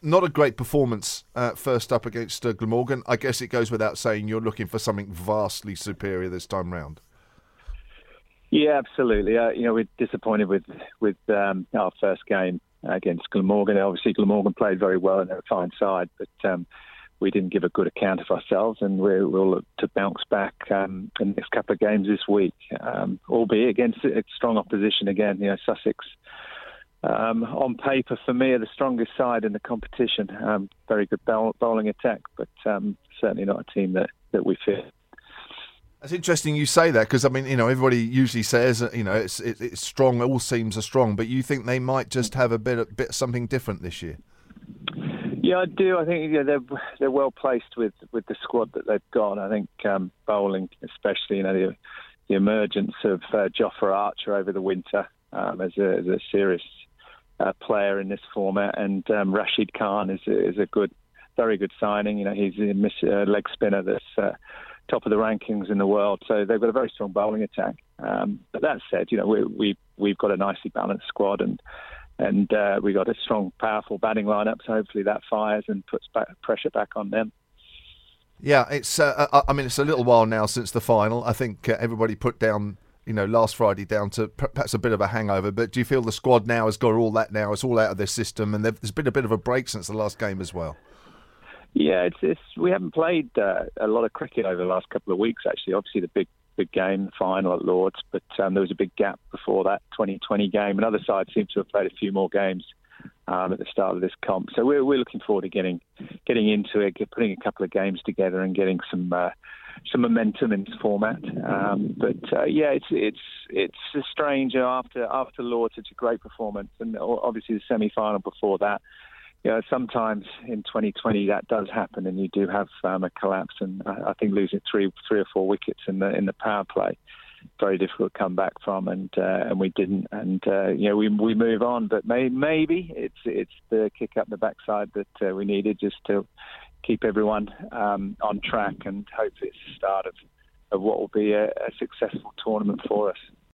not a great performance first up against Glamorgan. I guess it goes without saying you're looking for something vastly superior this time round. Yeah, absolutely. We're disappointed with our first game against Glamorgan. Obviously, Glamorgan played very well and they're a fine side, but we didn't give a good account of ourselves, and we'll look to bounce back in the next couple of games this week, albeit against a strong opposition again. Sussex, on paper, for me, are the strongest side in the competition. Very good bowling attack, but certainly not a team that we fear. It's interesting you say that, because everybody usually says it's strong. All teams are strong, but you think they might just have a bit something different this year? Yeah, I do. I think they're well placed with the squad that they've got. I think bowling, especially, the emergence of Jofra Archer over the winter as a serious player in this format, and Rashid Khan is a very good signing. He's a leg spinner that's top of the rankings in the world, so they've got a very strong bowling attack. But that said, we've got a nicely balanced squad, and we got a strong, powerful batting lineup. So hopefully that fires and puts pressure back on them. Yeah, it's it's a little while now since the final. I think everybody put down last Friday down to perhaps a bit of a hangover. But do you feel the squad now has got all that now? It's all out of their system, and there's been a bit of a break since the last game as well. Yeah, we haven't played a lot of cricket over the last couple of weeks, actually. Obviously, the big game, the final at Lords, but there was a big gap before that 2020 game. Another side seems to have played a few more games at the start of this comp. So we're looking forward to getting into it, putting a couple of games together and getting some momentum in this format. It's strange. After Lords, it's a great performance, and obviously the semi-final before that. Sometimes in 2020 that does happen, and you do have a collapse. And I think losing three or four wickets in the power play, very difficult to come back from, and we didn't. And we move on, but maybe it's the kick up the backside that we needed just to keep everyone on track, and hopefully it's the start of what will be a successful tournament for us.